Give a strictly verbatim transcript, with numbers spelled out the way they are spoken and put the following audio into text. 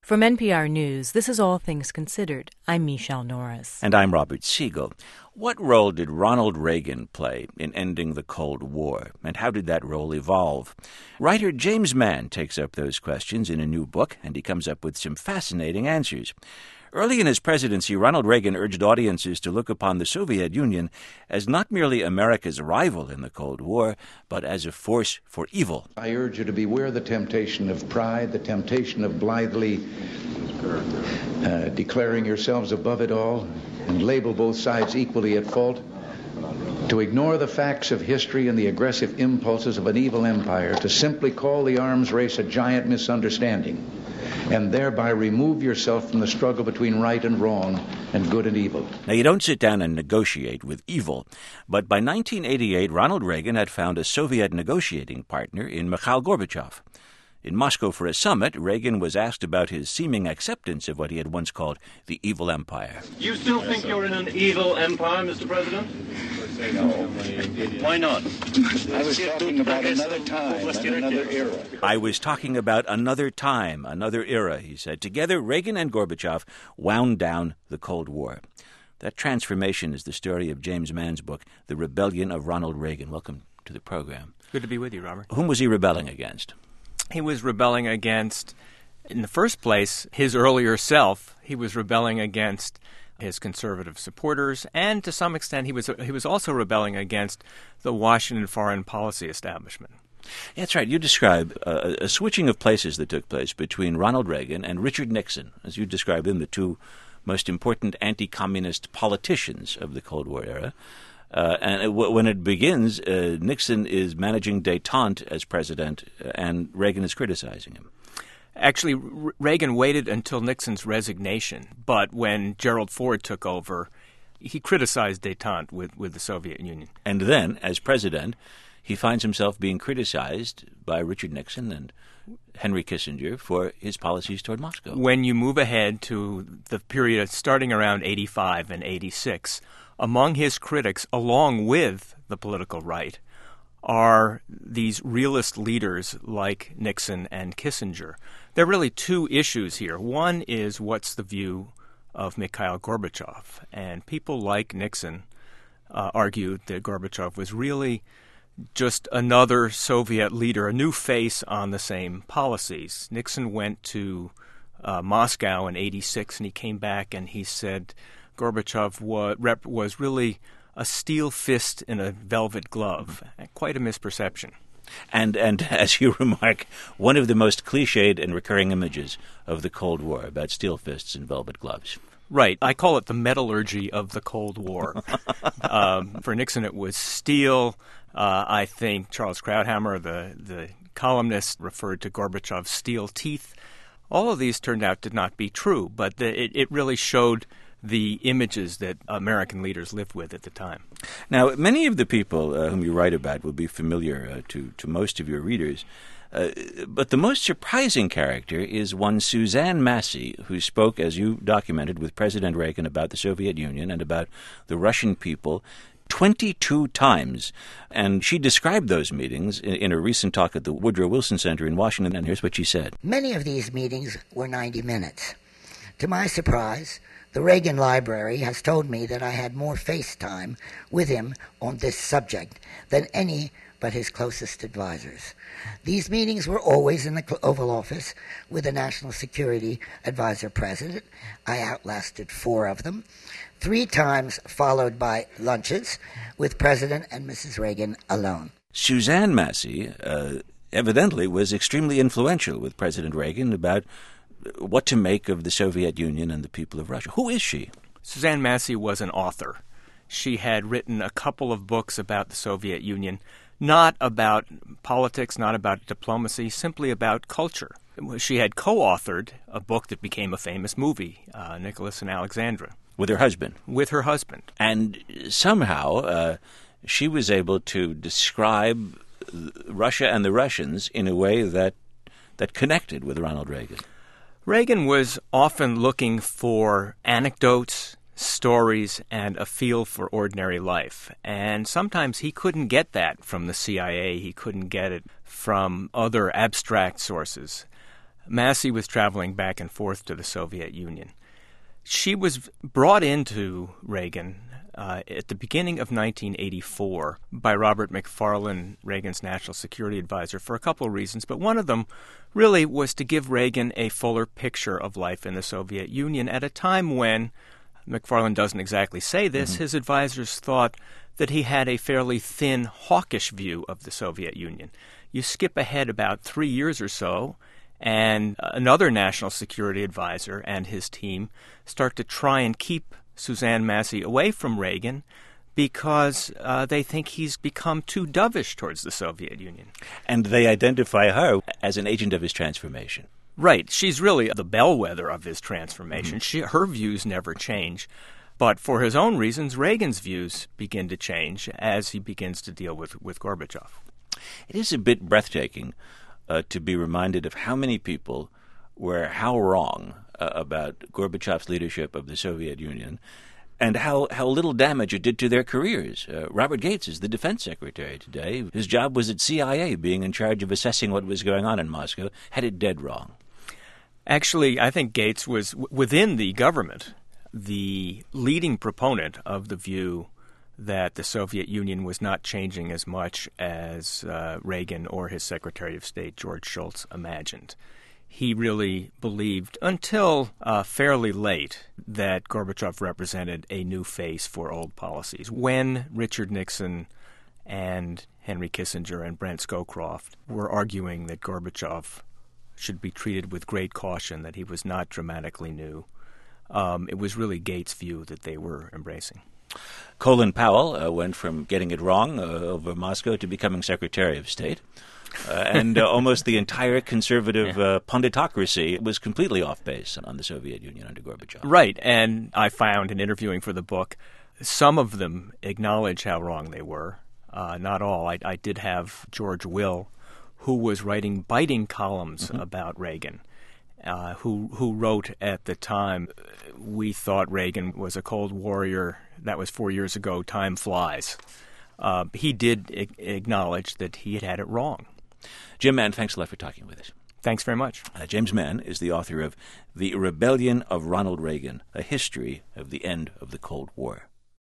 From N P R News, this is All Things Considered. I'm Michelle Norris. And I'm Robert Siegel. What role did Ronald Reagan play in ending the Cold War, and how did that role evolve? Writer James Mann takes up those questions in a new book, and he comes up with some fascinating answers. Early in his presidency, Ronald Reagan urged audiences to look upon the Soviet Union as not merely America's rival in the Cold War, but as a force for evil. I urge you to beware the temptation of pride, the temptation of blithely uh, declaring yourselves above it all and label both sides equally at fault, to ignore the facts of history and the aggressive impulses of an evil empire, to simply call the arms race a giant misunderstanding, and thereby remove yourself from the struggle between right and wrong and good and evil. Now, you don't sit down and negotiate with evil, but by nineteen eighty-eight, Ronald Reagan had found a Soviet negotiating partner in Mikhail Gorbachev. In Moscow for a summit, Reagan was asked about his seeming acceptance of what he had once called the evil empire. You still think you're in an evil empire, Mister President? No. Why not? I was talking about another time and another era. I was talking about another time, another era, he said. Together, Reagan and Gorbachev wound down the Cold War. That transformation is the story of James Mann's book, The Rebellion of Ronald Reagan. Welcome to the program. Good to be with you, Robert. Whom was he rebelling against? He was rebelling against, in the first place, his earlier self. He was rebelling against his conservative supporters, and to some extent he was he was also rebelling against the Washington foreign policy establishment. That's right. You describe uh, a switching of places that took place between Ronald Reagan and Richard Nixon, as you describe them, the two most important anti-communist politicians of the Cold War era. Uh, and it, w- when it begins, uh, Nixon is managing détente as president, uh, and Reagan is criticizing him. Actually, R- Reagan waited until Nixon's resignation, but when Gerald Ford took over, he criticized détente with, with the Soviet Union. And then, as president, he finds himself being criticized by Richard Nixon and Henry Kissinger for his policies toward Moscow. When you move ahead to the period starting around eighty-five and eighty-six, among his critics, along with the political right, are these realist leaders like Nixon and Kissinger. There are really two issues here. One is what's the view of Mikhail Gorbachev, and people like Nixon uh, argued that Gorbachev was really just another Soviet leader, a new face on the same policies. Nixon went to uh, Moscow in eighty-six, and he came back and he said Gorbachev was, rep, was really a steel fist in a velvet glove. Quite a misperception. And, and as you remark, one of the most cliched and recurring images of the Cold War, about steel fists and velvet gloves. Right. I call it the metallurgy of the Cold War. um, for Nixon, it was steel. Uh, I think Charles Krauthammer, the, the columnist, referred to Gorbachev's steel teeth. All of these turned out to not be true, but the, it, it really showed the images that American leaders lived with at the time. Now, many of the people uh, whom you write about will be familiar uh, to, to most of your readers, uh, but the most surprising character is one Suzanne Massie, who spoke, as you documented, with President Reagan about the Soviet Union and about the Russian people twenty-two times. And she described those meetings in, in a recent talk at the Woodrow Wilson Center in Washington, and here's what she said. Many of these meetings were ninety minutes. To my surprise, the Reagan Library has told me that I had more face time with him on this subject than any but his closest advisors. These meetings were always in the Oval Office with the National Security Advisor President. I outlasted four of them, three times followed by lunches with President and Missus Reagan alone. Suzanne Massie uh, evidently was extremely influential with President Reagan about what to make of the Soviet Union and the people of Russia. Who is she? Suzanne Massie was an author. She had written a couple of books about the Soviet Union, not about politics, not about diplomacy, simply about culture. She had co-authored a book that became a famous movie, uh, Nicholas and Alexandra. With her husband. With her husband. And somehow uh, she was able to describe Russia and the Russians in a way that that connected with Ronald Reagan. Reagan was often looking for anecdotes, stories, and a feel for ordinary life. And sometimes he couldn't get that from the C I A. He couldn't get it from other abstract sources. Massey was traveling back and forth to the Soviet Union. She was brought into Reagan uh, at the beginning of nineteen eighty-four by Robert McFarlane, Reagan's national security advisor, for a couple of reasons. But one of them really was to give Reagan a fuller picture of life in the Soviet Union at a time when, McFarlane doesn't exactly say this, mm-hmm. his advisors thought that he had a fairly thin, hawkish view of the Soviet Union. You skip ahead about three years or so, and another national security advisor and his team start to try and keep Suzanne Massey away from Reagan because uh, they think he's become too dovish towards the Soviet Union. And they identify her as an agent of his transformation. Right. She's really the bellwether of his transformation. Mm-hmm. She, her views never change. But for his own reasons, Reagan's views begin to change as he begins to deal with, with Gorbachev. It is a bit breathtaking Uh, to be reminded of how many people were how wrong uh, about Gorbachev's leadership of the Soviet Union and how, how little damage it did to their careers. Uh, Robert Gates is the defense secretary today. His job was at C I A, being in charge of assessing what was going on in Moscow, had it dead wrong. Actually, I think Gates was, w- within the government, the leading proponent of the view that the Soviet Union was not changing as much as uh, Reagan or his Secretary of State, George Shultz, imagined. He really believed, until uh, fairly late, that Gorbachev represented a new face for old policies. When Richard Nixon and Henry Kissinger and Brent Scowcroft were arguing that Gorbachev should be treated with great caution, that he was not dramatically new, um, it was really Gates' view that they were embracing. Colin Powell uh, went from getting it wrong uh, over Moscow to becoming Secretary of State. Uh, and uh, almost the entire conservative uh, punditocracy was completely off base on the Soviet Union under Gorbachev. Right. And I found in interviewing for the book, some of them acknowledge how wrong they were. Uh, not all. I, I did have George Will, who was writing biting columns mm-hmm. about Reagan. Uh, who who wrote at the time, we thought Reagan was a cold warrior. That was four years ago. Time flies. Uh, he did a- acknowledge that he had had it wrong. Jim Mann, thanks a lot for talking with us. Thanks very much. Uh, James Mann is the author of The Rebellion of Ronald Reagan, A History of the End of the Cold War.